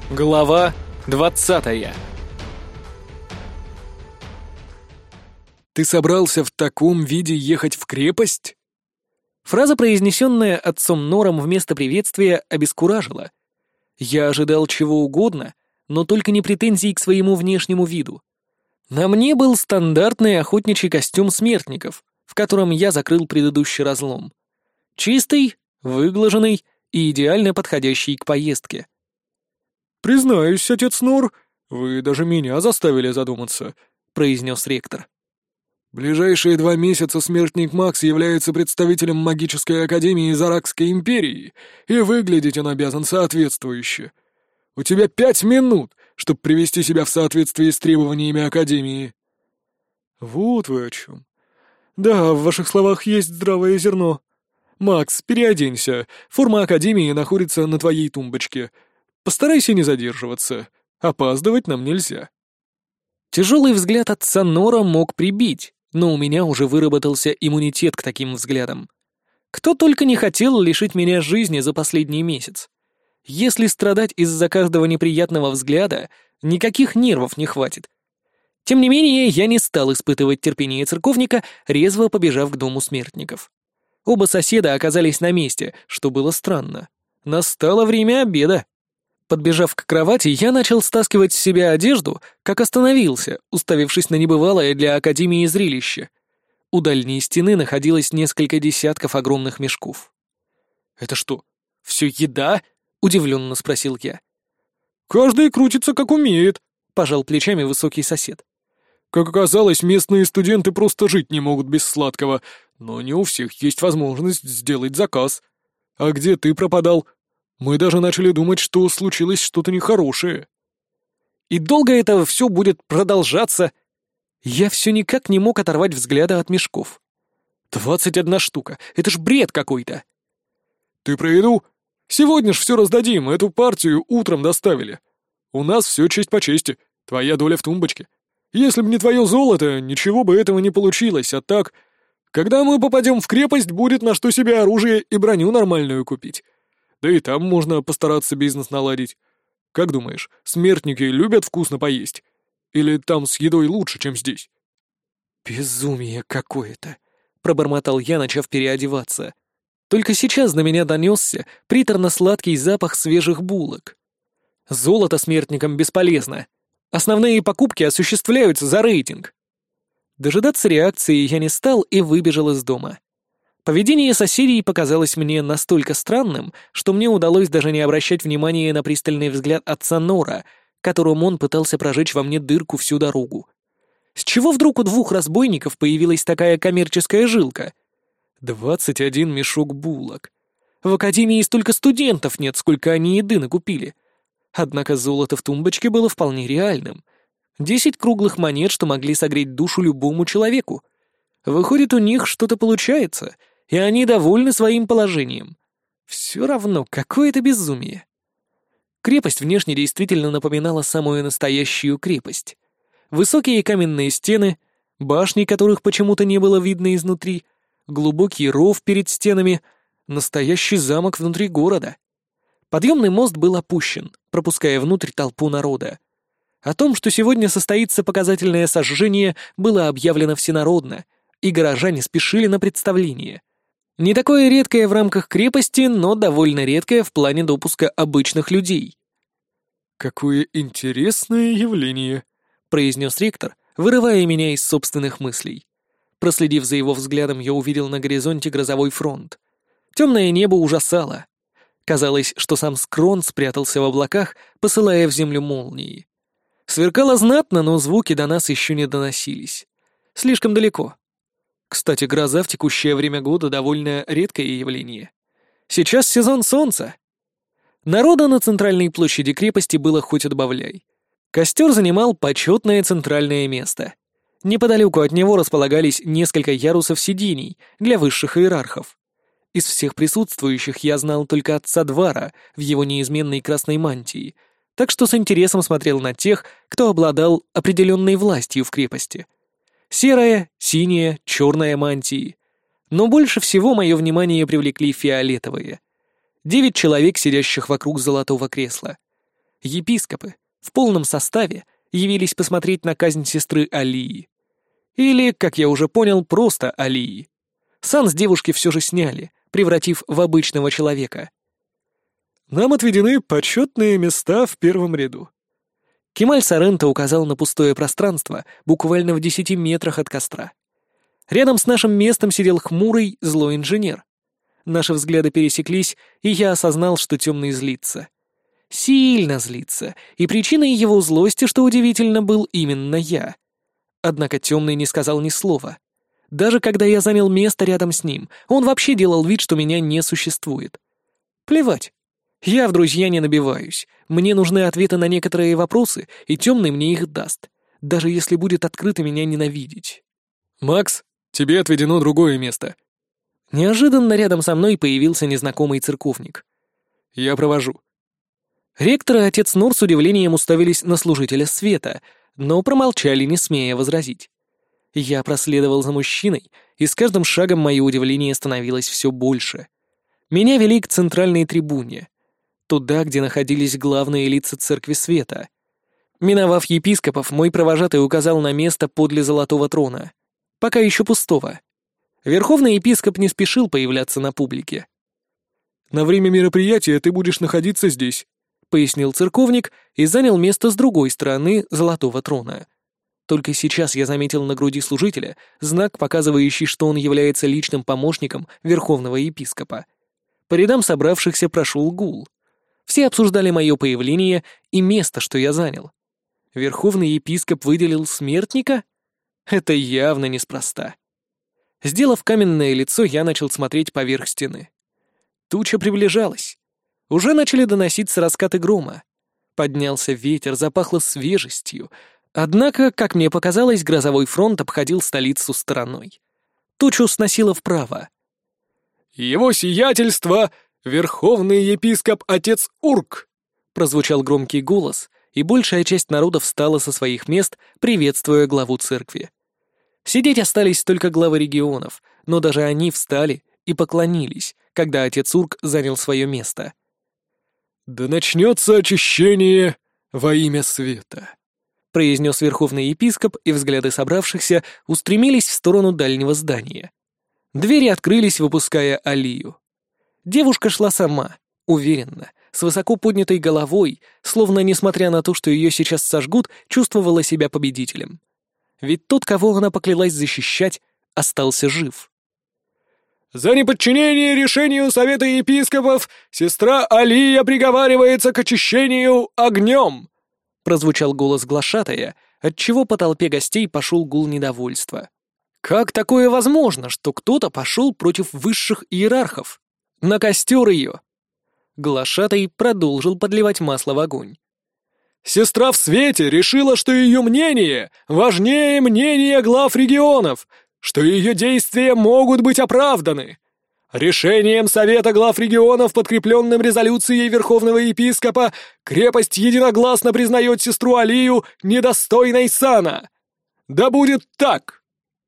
Глава 20. «Ты собрался в таком виде ехать в крепость?» Фраза, произнесенная отцом Нором вместо приветствия, обескуражила. Я ожидал чего угодно, но только не претензий к своему внешнему виду. На мне был стандартный охотничий костюм смертников, в котором я закрыл предыдущий разлом. Чистый, выглаженный и идеально подходящий к поездке. «Признаюсь, отец Нор, вы даже меня заставили задуматься», — произнес ректор. «Ближайшие 2 месяца смертник Макс является представителем магической академии Заракской империи, и выглядеть он обязан соответствующе. У тебя 5 минут, чтобы привести себя в соответствии с требованиями академии». «Вот вы о чем. Да, в ваших словах есть здравое зерно. Макс, переоденься, форма академии находится на твоей тумбочке. Постарайся не задерживаться. Опаздывать нам нельзя». Тяжелый взгляд отца Нора мог прибить, но у меня уже выработался иммунитет к таким взглядам. Кто только не хотел лишить меня жизни за последний месяц. Если страдать из-за каждого неприятного взгляда, никаких нервов не хватит. Тем не менее, я не стал испытывать терпение церковника, резво побежав к дому смертников. Оба соседа оказались на месте, что было странно. Настало время обеда. Подбежав к кровати, я начал стаскивать с себя одежду, как остановился, уставившись на небывалое для Академии зрелище. У дальней стены находилось несколько десятков огромных мешков. «Это что, все еда?» — удивленно спросил я. «Каждый крутится как умеет», — пожал плечами высокий сосед. «Как оказалось, местные студенты просто жить не могут без сладкого, но не у всех есть возможность сделать заказ. А где ты пропадал? Мы даже начали думать, что случилось что-то нехорошее». «И долго это все будет продолжаться?» Я все никак не мог оторвать взгляда от мешков. 21 штука, это ж бред какой-то. «Ты про еду? Сегодня ж все раздадим, эту партию утром доставили. У нас все честь по чести, твоя доля в тумбочке. Если бы не твое золото, ничего бы этого не получилось, а так... Когда мы попадем в крепость, будет на что себе оружие и броню нормальную купить. Да и там можно постараться бизнес наладить. Как думаешь, смертники любят вкусно поесть? Или там с едой лучше, чем здесь?» «Безумие какое-то», — пробормотал я, начав переодеваться. Только сейчас до меня донесся приторно-сладкий запах свежих булок. Золото смертникам бесполезно. Основные покупки осуществляются за рейтинг. Дожидаться реакции я не стал и выбежал из дома. Поведение соседей показалось мне настолько странным, что мне удалось даже не обращать внимания на пристальный взгляд отца Нора, которым он пытался прожечь во мне дырку всю дорогу. С чего вдруг у 2 разбойников появилась такая коммерческая жилка? 21 мешок булок. В академии столько студентов нет, сколько они еды накупили. Однако золото в тумбочке было вполне реальным. 10 круглых монет, что могли согреть душу любому человеку. Выходит, у них что-то получается, и они довольны своим положением. Все равно, какое-то безумие. Крепость внешне действительно напоминала самую настоящую крепость. Высокие каменные стены, башни, которых почему-то не было видно изнутри, глубокий ров перед стенами, настоящий замок внутри города. Подъемный мост был опущен, пропуская внутрь толпу народа. О том, что сегодня состоится показательное сожжение, было объявлено всенародно, и горожане спешили на представление. Не такое редкое в рамках крепости, но довольно редкое в плане допуска обычных людей. «Какое интересное явление», — произнес ректор, вырывая меня из собственных мыслей. Проследив за его взглядом, я увидел на горизонте грозовой фронт. Темное небо ужасало. Казалось, что сам Скрон спрятался в облаках, посылая в землю молнии. Сверкало знатно, но звуки до нас еще не доносились. Слишком далеко. Кстати, гроза в текущее время года довольно редкое явление. Сейчас сезон солнца. Народа на центральной площади крепости было хоть отбавляй. Костер занимал почетное центральное место. Неподалеку от него располагались несколько ярусов сидений для высших иерархов. Из всех присутствующих я знал только отца Двара в его неизменной красной мантии, так что с интересом смотрел на тех, кто обладал определенной властью в крепости. Серая, синяя, черная мантии. Но больше всего мое внимание привлекли фиолетовые. 9 человек, сидящих вокруг золотого кресла. Епископы в полном составе явились посмотреть на казнь сестры Алии. Или, как я уже понял, просто Алии. Сан с девушки все же сняли, превратив в обычного человека. «Нам отведены почетные места в первом ряду». Кемаль Соренто указал на пустое пространство, буквально в 10 метрах от костра. Рядом с нашим местом сидел хмурый, злой инженер. Наши взгляды пересеклись, и я осознал, что темный злится. Сильно злится, и причиной его злости, что удивительно, был именно я. Однако темный не сказал ни слова. Даже когда я занял место рядом с ним, он вообще делал вид, что меня не существует. Плевать. Я в друзья не набиваюсь. Мне нужны ответы на некоторые вопросы, и темный мне их даст, даже если будет открыто меня ненавидеть. «Макс, тебе отведено другое место». Неожиданно рядом со мной появился незнакомый церковник. «Я провожу». Ректор и отец Нур с удивлением уставились на служителя света, но промолчали, не смея возразить. Я проследовал за мужчиной, и с каждым шагом мое удивление становилось все больше. Меня вели к центральной трибуне, туда, где находились главные лица Церкви Света. Миновав епископов, мой провожатый указал на место подле Золотого Трона, пока еще пустого. Верховный епископ не спешил появляться на публике. «На время мероприятия ты будешь находиться здесь», — пояснил церковник и занял место с другой стороны Золотого Трона. Только сейчас я заметил на груди служителя знак, показывающий, что он является личным помощником Верховного епископа. По рядам собравшихся прошел гул. Все обсуждали мое появление и место, что я занял. Верховный епископ выделил смертника? Это явно неспроста. Сделав каменное лицо, я начал смотреть поверх стены. Туча приближалась. Уже начали доноситься раскаты грома. Поднялся ветер, запахло свежестью. Однако, как мне показалось, грозовой фронт обходил столицу стороной. Тучу сносило вправо. «Его сиятельство, верховный епископ отец Урк!» Прозвучал громкий голос, и большая часть народа встала со своих мест, приветствуя главу церкви. Сидеть остались только главы регионов, но даже они встали и поклонились, когда отец Урк занял свое место. «Да начнется очищение во имя света», — произнес верховный епископ, и взгляды собравшихся устремились в сторону дальнего здания. Двери открылись, выпуская Алию. Девушка шла сама, уверенно, с высоко поднятой головой, словно, несмотря на то, что ее сейчас сожгут, чувствовала себя победителем. Ведь тот, кого она поклялась защищать, остался жив. «За неподчинение решению Совета епископов сестра Алия приговаривается к очищению огнем!» Прозвучал голос глашатая, отчего по толпе гостей пошел гул недовольства. Как такое возможно, что кто-то пошел против высших иерархов? На костер ее! Глашатай продолжил подливать масло в огонь. «Сестра в свете решила, что ее мнение важнее мнения глав регионов, что ее действия могут быть оправданы. Решением Совета глав регионов, подкрепленным резолюцией Верховного епископа, крепость единогласно признает сестру Алию недостойной сана. Да будет так!»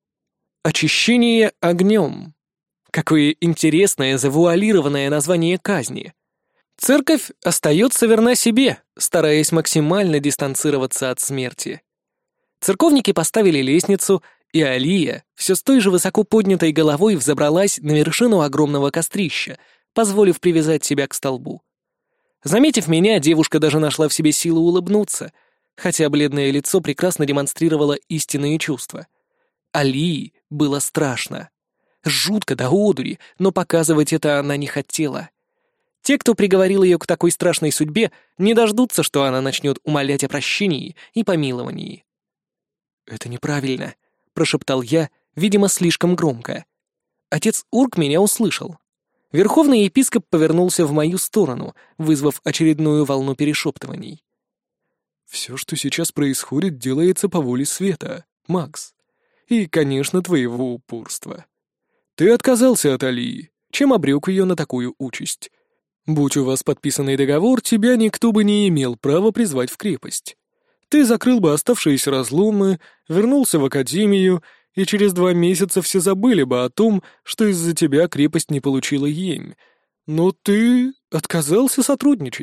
Очищение огнем. Какое интересное завуалированное название казни. Церковь остается верна себе, стараясь максимально дистанцироваться от смерти. Церковники поставили лестницу, и Алия все с той же высоко поднятой головой взобралась на вершину огромного кострища, позволив привязать себя к столбу. Заметив меня, девушка даже нашла в себе силу улыбнуться, хотя бледное лицо прекрасно демонстрировало истинные чувства. Алии было страшно. Жутко до одури, но показывать это она не хотела. Те, кто приговорил ее к такой страшной судьбе, не дождутся, что она начнет умолять о прощении и помиловании. «Это неправильно», — прошептал я, видимо, слишком громко. Отец Урк меня услышал. Верховный епископ повернулся в мою сторону, вызвав очередную волну перешептываний. «Все, что сейчас происходит, делается по воле света, Макс. И, конечно, твоего упорства. Ты отказался от Алии, чем обрек ее на такую участь. Будь у вас подписанный договор, тебя никто бы не имел права призвать в крепость. Ты закрыл бы оставшиеся разломы, вернулся в академию, и через 2 месяца все забыли бы о том, что из-за тебя крепость не получила иемь. Но ты отказался сотрудничать.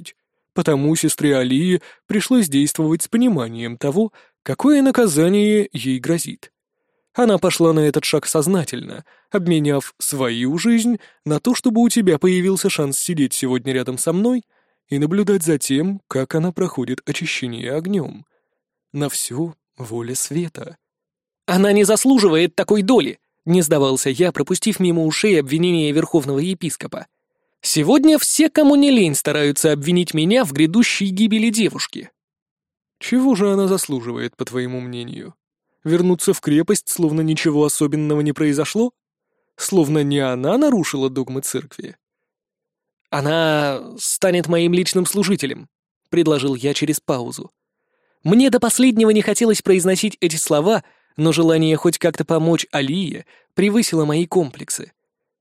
Потому сестре Алии пришлось действовать с пониманием того, какое наказание ей грозит. Она пошла на этот шаг сознательно, обменяв свою жизнь на то, чтобы у тебя появился шанс сидеть сегодня рядом со мной и наблюдать за тем, как она проходит очищение огнем. На всю воля света. «Она не заслуживает такой доли!» — не сдавался я, пропустив мимо ушей обвинения верховного епископа. «Сегодня все, кому не лень, стараются обвинить меня в грядущей гибели девушки». Чего же она заслуживает, по твоему мнению? Вернуться в крепость, словно ничего особенного не произошло? Словно не она нарушила догмы церкви? «Она станет моим личным служителем», — предложил я через паузу. Мне до последнего не хотелось произносить эти слова, но желание хоть как-то помочь Алие превысило мои комплексы.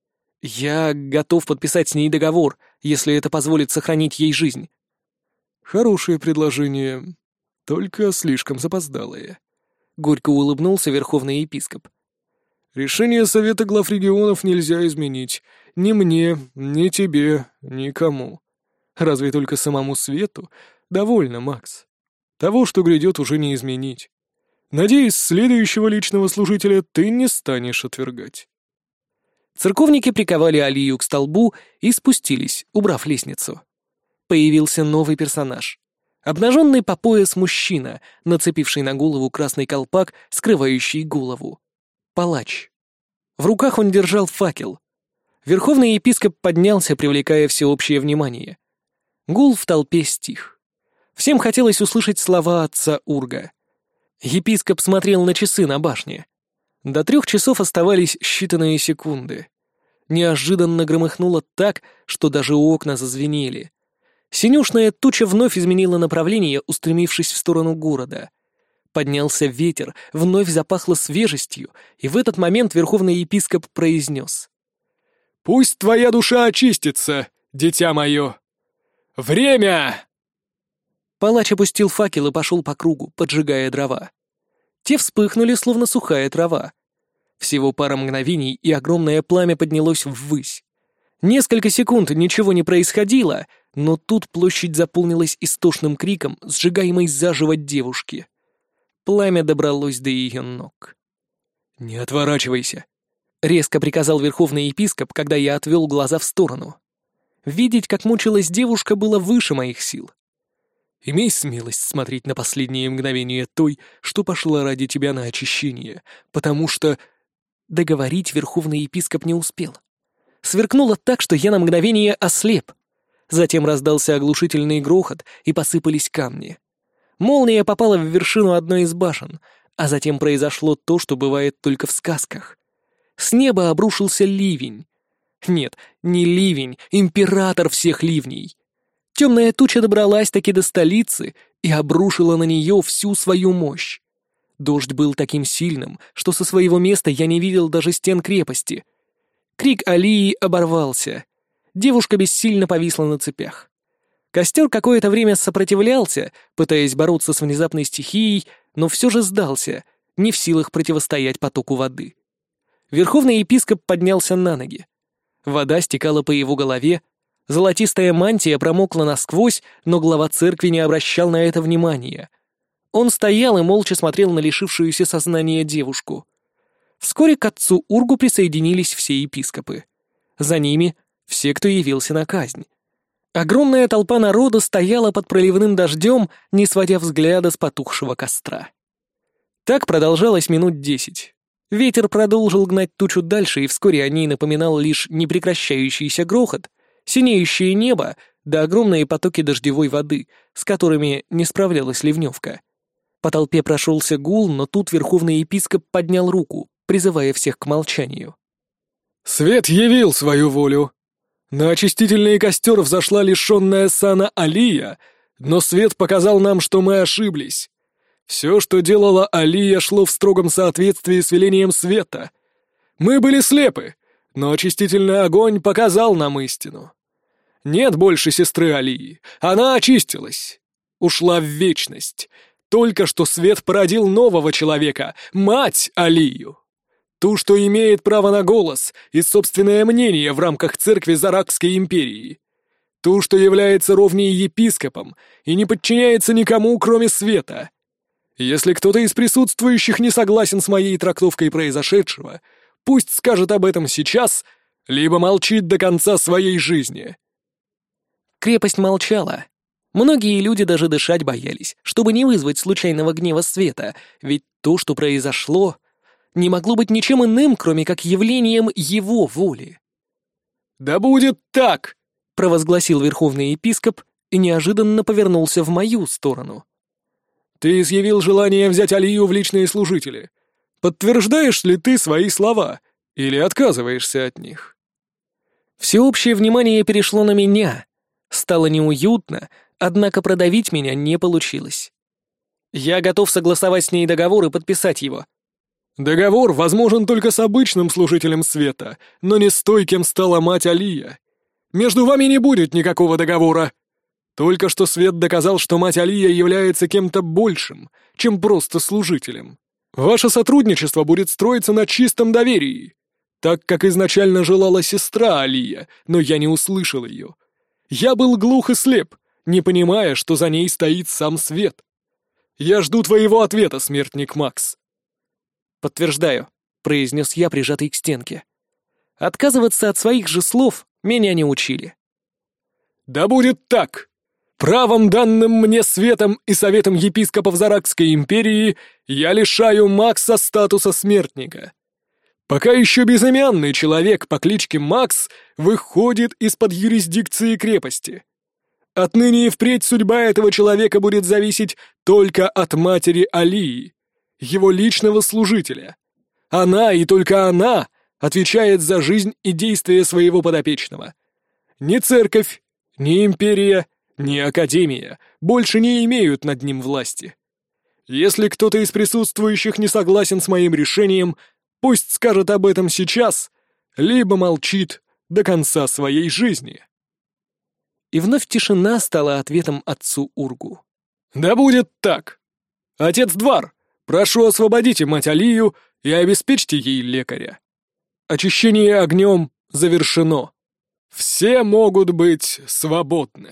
Я готов подписать с ней договор, если это позволит сохранить ей жизнь. Хорошее предложение, только слишком запоздалое. Горько улыбнулся верховный епископ. Решение Совета глав регионов нельзя изменить. Ни мне, ни тебе, никому. Разве только самому Свету? Довольно, Макс. Того, что грядет, уже не изменить. Надеюсь, следующего личного служителя ты не станешь отвергать. Церковники приковали Алию к столбу и спустились, убрав лестницу. Появился новый персонаж. Обнаженный по пояс мужчина, нацепивший на голову красный колпак, скрывающий голову. Палач. В руках он держал факел. Верховный епископ поднялся, привлекая всеобщее внимание. Гул в толпе стих. Всем хотелось услышать слова отца Урга. Епископ смотрел на часы на башне. До 3 часов оставались считанные секунды. Неожиданно громыхнуло так, что даже окна зазвенели. Синюшная туча вновь изменила направление, устремившись в сторону города. Поднялся ветер, вновь запахло свежестью, и в этот момент верховный епископ произнес: «Пусть твоя душа очистится, дитя мое! Время!» Палач опустил факел и пошел по кругу, поджигая дрова. Те вспыхнули, словно сухая трава. Всего пара мгновений, и огромное пламя поднялось ввысь. Несколько секунд ничего не происходило, но тут площадь заполнилась истошным криком, сжигаемой заживо девушки. Пламя добралось до ее ног. «Не отворачивайся», — резко приказал верховный епископ, когда я отвел глаза в сторону. Видеть, как мучилась девушка, было выше моих сил. «Имей смелость смотреть на последние мгновения той, что пошла ради тебя на очищение, потому что...» Договорить верховный епископ не успел. Сверкнуло так, что я на мгновение ослеп. Затем раздался оглушительный грохот, и посыпались камни. Молния попала в вершину одной из башен, а затем произошло то, что бывает только в сказках. С неба обрушился ливень. Нет, не ливень, император всех ливней. Темная туча добралась-таки до столицы и обрушила на нее всю свою мощь. Дождь был таким сильным, что со своего места я не видел даже стен крепости. Крик Алии оборвался. Девушка бессильно повисла на цепях. Костер какое-то время сопротивлялся, пытаясь бороться с внезапной стихией, но все же сдался, не в силах противостоять потоку воды. Верховный епископ поднялся на ноги. Вода стекала по его голове, золотистая мантия промокла насквозь, но глава церкви не обращал на это внимания. Он стоял и молча смотрел на лишившуюся сознания девушку. Вскоре к отцу Ургу присоединились все епископы. За ними все, кто явился на казнь. Огромная толпа народа стояла под проливным дождем, не сводя взгляда с потухшего костра. Так продолжалось минут 10. Ветер продолжил гнать тучу дальше, и вскоре о ней напоминал лишь непрекращающийся грохот, синеющее небо да огромные потоки дождевой воды, с которыми не справлялась ливневка. По толпе прошелся гул, но тут верховный епископ поднял руку, призывая всех к молчанию. «Свет явил свою волю. На очистительный костер взошла лишенная сана Алия, но свет показал нам, что мы ошиблись. Все, что делала Алия, шло в строгом соответствии с велением света. Мы были слепы, но очистительный огонь показал нам истину. Нет больше сестры Алии, она очистилась, ушла в вечность. Только что свет породил нового человека, мать Алию. Ту, что имеет право на голос и собственное мнение в рамках церкви Заракской империи. Ту, что является ровнее епископом и не подчиняется никому, кроме света. Если кто-то из присутствующих не согласен с моей трактовкой произошедшего, пусть скажет об этом сейчас, либо молчит до конца своей жизни». Крепость молчала. Многие люди даже дышать боялись, чтобы не вызвать случайного гнева света, ведь то, что произошло, не могло быть ничем иным, кроме как явлением его воли. «Да будет так!» — провозгласил верховный епископ и неожиданно повернулся в мою сторону. «Ты изъявил желание взять Алию в личные служители. Подтверждаешь ли ты свои слова или отказываешься от них?» Всеобщее внимание перешло на меня. Стало неуютно, однако продавить меня не получилось. Я готов согласовать с ней договор и подписать его. «Договор возможен только с обычным служителем света, но не с той, кем стала мать Алия. Между вами не будет никакого договора. Только что свет доказал, что мать Алия является кем-то большим, чем просто служителем. Ваше сотрудничество будет строиться на чистом доверии, так как изначально желала сестра Алия, но я не услышал ее. Я был глух и слеп, не понимая, что за ней стоит сам свет. Я жду твоего ответа, смертник Макс». «Подтверждаю», — произнес я, прижатый к стенке. Отказываться от своих же слов меня не учили. «Да будет так! Правом, данным мне светом и советом епископов Заракской империи, я лишаю Макса статуса смертника. Пока еще безымянный человек по кличке Макс выходит из-под юрисдикции крепости. Отныне и впредь судьба этого человека будет зависеть только от матери Алии, его личного служителя. Она и только она отвечает за жизнь и действия своего подопечного. Ни церковь, ни империя, ни академия больше не имеют над ним власти. Если кто-то из присутствующих не согласен с моим решением, пусть скажет об этом сейчас, либо молчит до конца своей жизни». И вновь тишина стала ответом отцу Ургу. «Да будет так! Отец Двар, прошу освободите мать Алию и обеспечьте ей лекаря. Очищение огнем завершено. Все могут быть свободны».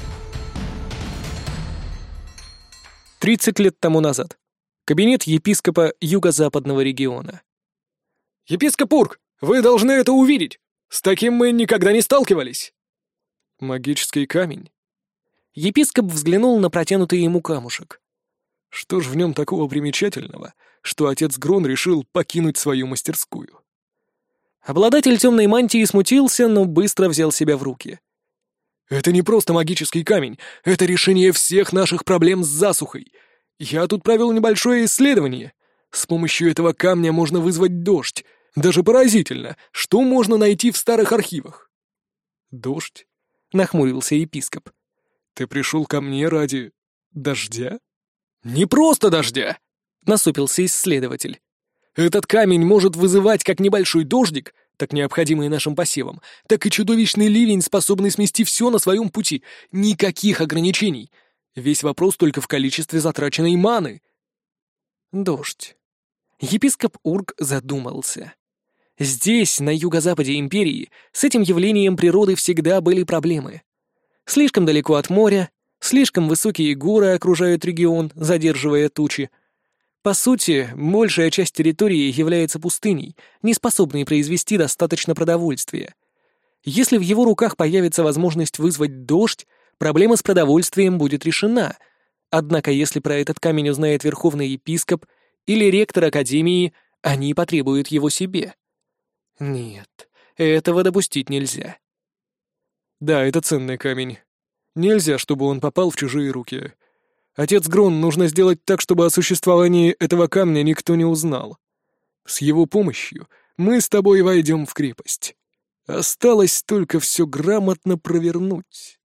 30 лет тому назад. Кабинет епископа юго-западного региона. «Епископ Ург, вы должны это увидеть! С таким мы никогда не сталкивались!» «Магический камень?» Епископ взглянул на протянутый ему камушек. «Что ж в нем такого примечательного, что отец Грон решил покинуть свою мастерскую?» Обладатель темной мантии смутился, но быстро взял себя в руки. «Это не просто магический камень, это решение всех наших проблем с засухой. Я тут провел небольшое исследование. С помощью этого камня можно вызвать дождь. Даже поразительно, что можно найти в старых архивах». «Дождь?» — нахмурился епископ. «Ты пришел ко мне ради дождя?» «Не просто дождя!» — насупился исследователь. «Этот камень может вызывать как небольшой дождик, так необходимый нашим посевам, так и чудовищный ливень, способный смести все на своем пути. Никаких ограничений. Весь вопрос только в количестве затраченной маны». Дождь. Епископ Ург задумался. Здесь, на юго-западе империи, с этим явлением природы всегда были проблемы. Слишком далеко от моря, слишком высокие горы окружают регион, задерживая тучи. По сути, большая часть территории является пустыней, не способной произвести достаточно продовольствия. Если в его руках появится возможность вызвать дождь, проблема с продовольствием будет решена. Однако, если про этот камень узнает верховный епископ или ректор академии, они потребуют его себе. Нет, этого допустить нельзя. Да, это ценный камень. Нельзя, чтобы он попал в чужие руки. Отец Грон, нужно сделать так, чтобы о существовании этого камня никто не узнал. С его помощью мы с тобой войдем в крепость. Осталось только все грамотно провернуть.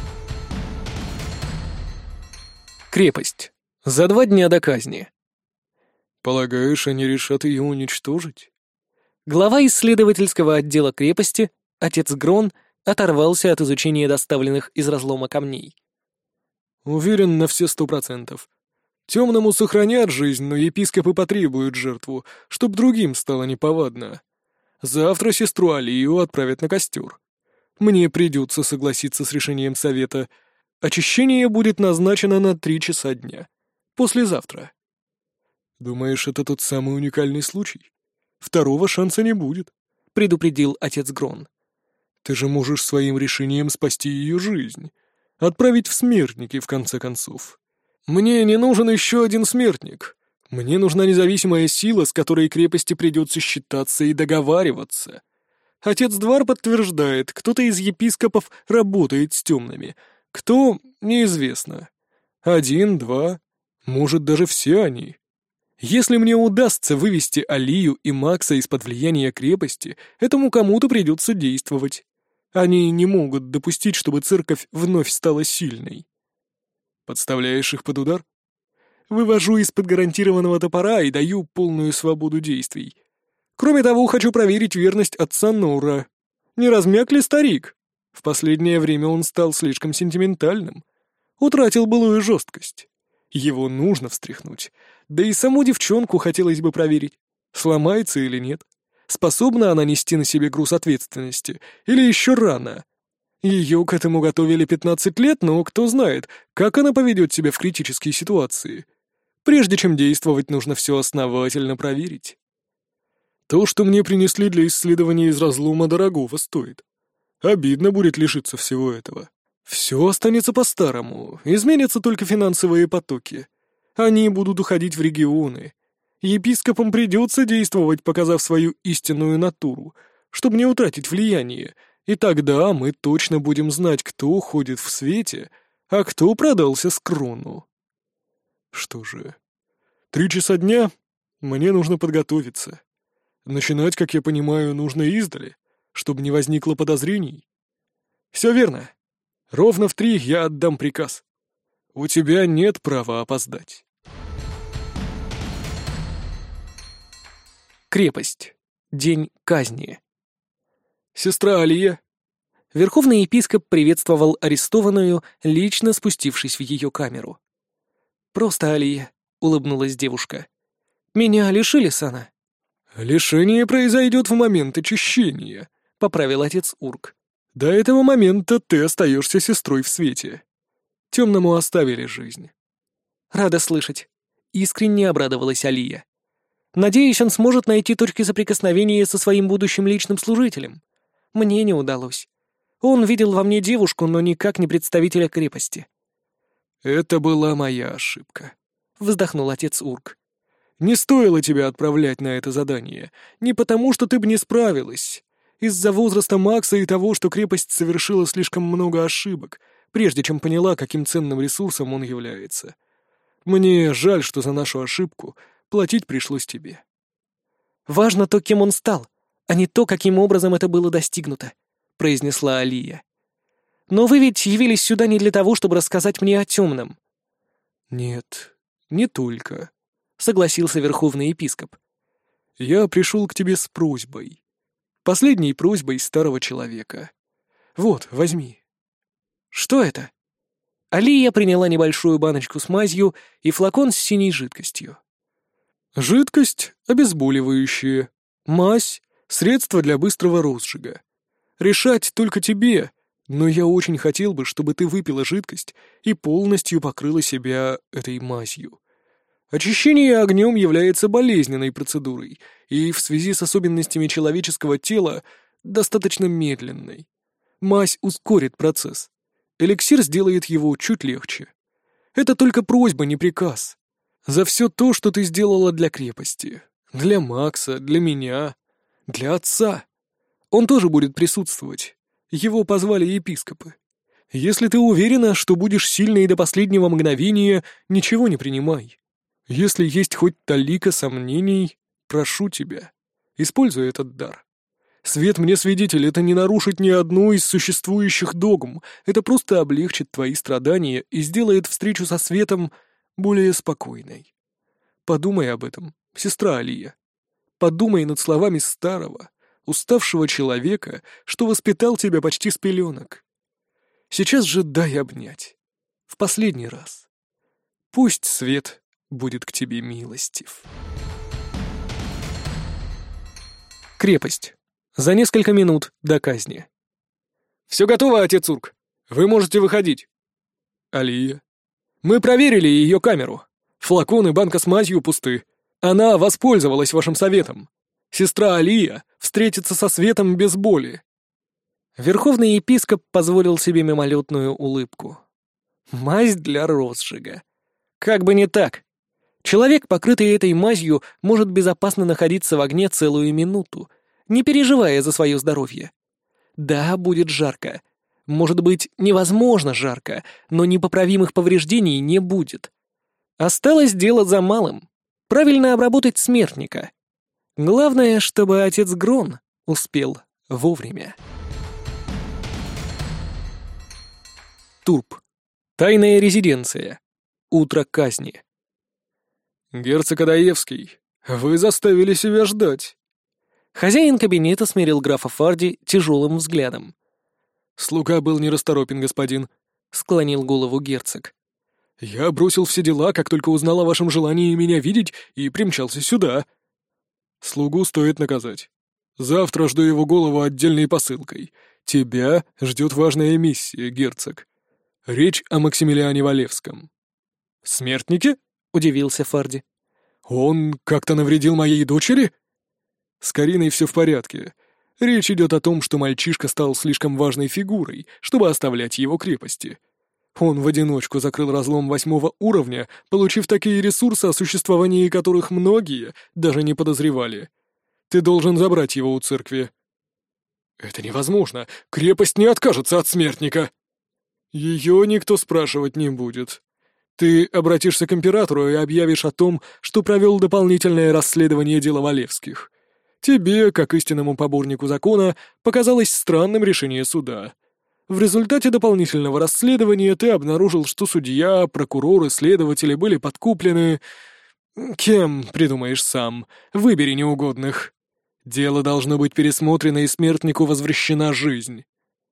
Крепость. За 2 дня до казни. Полагаешь, они решат ее уничтожить? Глава исследовательского отдела крепости, отец Грон, оторвался от изучения доставленных из разлома камней. Уверен на все 100%. Темному сохранят жизнь, но епископы потребуют жертву, чтоб другим стало неповадно. Завтра сестру Алию отправят на костер. Мне придется согласиться с решением совета. Очищение будет назначено на 3 часа дня. Послезавтра. Думаешь, это тот самый уникальный случай? Второго шанса не будет, предупредил отец Грон. Ты же можешь своим решением спасти ее жизнь. Отправить в смертники, в конце концов. Мне не нужен еще один смертник. Мне нужна независимая сила, с которой крепости придется считаться и договариваться. Отец Двар подтверждает, кто-то из епископов работает с темными. Кто — неизвестно. 1, 2, может, даже все они. Если мне удастся вывести Алию и Макса из-под влияния крепости, этому кому-то придется действовать. Они не могут допустить, чтобы церковь вновь стала сильной. Подставляешь их под удар? Вывожу из-под гарантированного топора и даю полную свободу действий. Кроме того, хочу проверить верность отца Нора. Не размяк ли старик? В последнее время он стал слишком сентиментальным. Утратил былую жесткость. Его нужно встряхнуть. Да и саму девчонку хотелось бы проверить, сломается или нет. Способна она нести на себе груз ответственности, или еще рано? Ее к этому готовили 15 лет, но кто знает, как она поведет себя в критической ситуации. Прежде чем действовать, нужно все основательно проверить. То, что мне принесли для исследования из разлома, дорогого стоит. Обидно будет лишиться всего этого. Все останется по-старому, изменятся только финансовые потоки. Они будут уходить в регионы. Епископам придется действовать, показав свою истинную натуру, чтобы не утратить влияние, и тогда мы точно будем знать, кто ходит в свете, а кто продался с Крону. Что же, 3 часа дня? Мне нужно подготовиться. Начинать, как я понимаю, нужно издали, чтобы не возникло подозрений. Все верно. Ровно в 3 я отдам приказ. У тебя нет права опоздать. Крепость. День казни. Сестра Алия. Верховный епископ приветствовал арестованную, лично спустившись в ее камеру. «Просто Алия», — улыбнулась девушка. «Меня лишили сана». «Лишение произойдет в момент очищения», — поправил отец Урк. «До этого момента ты остаешься сестрой в свете. Темному оставили жизнь». «Рада слышать», — искренне обрадовалась Алия. «Надеюсь, он сможет найти точки соприкосновения со своим будущим личным служителем. Мне не удалось. Он видел во мне девушку, но никак не представителя крепости». «Это была моя ошибка», — вздохнул отец Урк. «Не стоило тебя отправлять на это задание. Не потому, что ты бы не справилась. Из-за возраста Макса и того, что крепость совершила слишком много ошибок, прежде чем поняла, каким ценным ресурсом он является. Мне жаль, что за нашу ошибку платить пришлось тебе». «Важно то, кем он стал, а не то, каким образом это было достигнуто», — произнесла Алия. «Но вы ведь явились сюда не для того, чтобы рассказать мне о темном». «Нет, не только», — согласился верховный епископ. «Я пришел к тебе с просьбой. Последней просьбой старого человека. Вот, возьми». «Что это?» Алия приняла небольшую баночку с мазью и флакон с синей жидкостью. «Жидкость обезболивающая, мазь — средство для быстрого розжига. Решать только тебе, но я очень хотел бы, чтобы ты выпила жидкость и полностью покрыла себя этой мазью. Очищение огнем является болезненной процедурой и в связи с особенностями человеческого тела достаточно медленной. Мазь ускорит процесс. Эликсир сделает его чуть легче. Это только просьба, не приказ. За все то, что ты сделала для крепости, для Макса, для меня, для отца. Он тоже будет присутствовать. Его позвали епископы. Если ты уверена, что будешь сильной до последнего мгновения, ничего не принимай. Если есть хоть талика сомнений, прошу тебя, используй этот дар. Свет мне свидетель, это не нарушит ни одну из существующих догм, это просто облегчит твои страдания и сделает встречу со светом более спокойной. Подумай об этом, сестра Алия. Подумай над словами старого, уставшего человека, что воспитал тебя почти с пеленок. Сейчас же дай обнять. В последний раз. Пусть свет будет к тебе милостив. Крепость. За несколько минут до казни. Все готово, отец Урк. Вы можете выходить. Алия. Мы проверили ее камеру. Флакон и банка с мазью пусты. Она воспользовалась вашим советом. Сестра Алия встретится со светом без боли. Верховный епископ позволил себе мимолетную улыбку. Мазь для розжига. Как бы не так. Человек, покрытый этой мазью, может безопасно находиться в огне целую минуту, не переживая за свое здоровье. Да, будет жарко. Может быть, невозможно жарко, но непоправимых повреждений не будет. Осталось дело за малым. Правильно обработать смертника. Главное, чтобы отец Грон успел вовремя. Турп. Тайная резиденция. Утро казни. Герцог Адаевский, вы заставили себя ждать. Хозяин кабинета смерил графа Фарди тяжелым взглядом. «Слуга был нерасторопен, господин», — склонил голову герцог. «Я бросил все дела, как только узнал о вашем желании меня видеть, и примчался сюда. Слугу стоит наказать. Завтра жду его голову отдельной посылкой. Тебя ждет важная миссия, герцог. Речь о Максимилиане Валевском». «Смертнике?» — удивился Фарди. «Он как-то навредил моей дочери?» «С Кариной все в порядке. Речь идет о том, что мальчишка стал слишком важной фигурой, чтобы оставлять его крепости. Он в одиночку закрыл разлом 8 уровня, получив такие ресурсы, о существовании которых многие даже не подозревали. Ты должен забрать его у церкви». «Это невозможно. Крепость не откажется от смертника». «Ее никто спрашивать не будет. Ты обратишься к императору и объявишь о том, что провел дополнительное расследование дела Валевских. Тебе, как истинному поборнику закона, показалось странным решение суда. В результате дополнительного расследования ты обнаружил, что судья, прокурор и следователи были подкуплены... Кем, придумаешь сам. Выбери неугодных. Дело должно быть пересмотрено, и смертнику возвращена жизнь».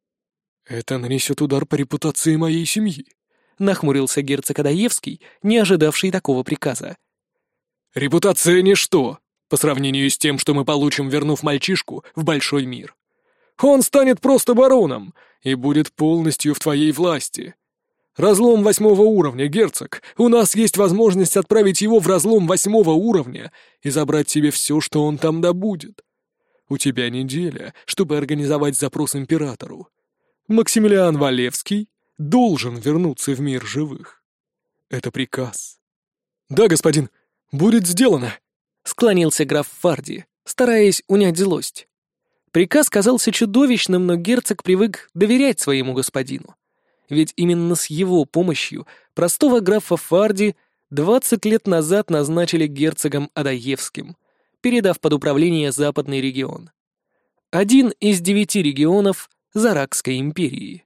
«Это нанесет удар по репутации моей семьи», — нахмурился герцог Адаевский, не ожидавший такого приказа. «Репутация — ничто по сравнению с тем, что мы получим, вернув мальчишку в большой мир. Он станет просто бароном и будет полностью в твоей власти. Разлом 8 уровня, герцог. У нас есть возможность отправить его в разлом 8 уровня и забрать себе все, что он там добудет. У тебя неделя, чтобы организовать запрос императору. Максимилиан Валевский должен вернуться в мир живых. Это приказ». «Да, господин, будет сделано», — склонился граф Фарди, стараясь унять злость. Приказ казался чудовищным, но герцог привык доверять своему господину. Ведь именно с его помощью простого графа Фарди 20 лет назад назначили герцогом Адаевским, передав под управление Западный регион. Один из 9 регионов Заракской империи.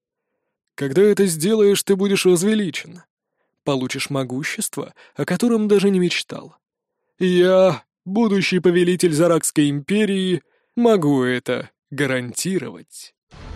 «Когда это сделаешь, ты будешь возвеличен. Получишь могущество, о котором даже не мечтал. Я, будущий повелитель Заракской империи, могу это гарантировать».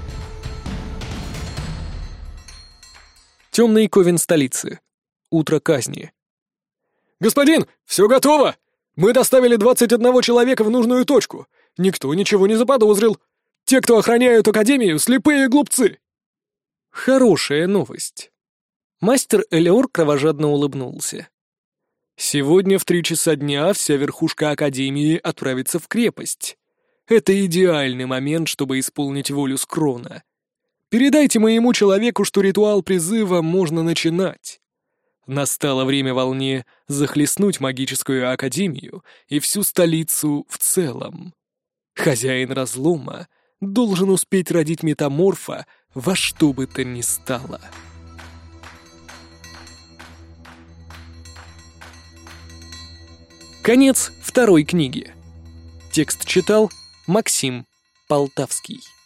Темный ковен столицы. Утро казни. «Господин, все готово! Мы доставили 21 человека в нужную точку. Никто ничего не заподозрил. Те, кто охраняют Академию, слепые глупцы!» Хорошая новость. Мастер Элеор кровожадно улыбнулся. «Сегодня в 3 часа дня вся верхушка Академии отправится в крепость. Это идеальный момент, чтобы исполнить волю Скрона. Передайте моему человеку, что ритуал призыва можно начинать. Настало время волне захлестнуть магическую академию и всю столицу в целом. Хозяин разлома должен успеть родить метаморфа во что бы то ни стало». Конец 2 книги. Текст читал Максим Полтавский.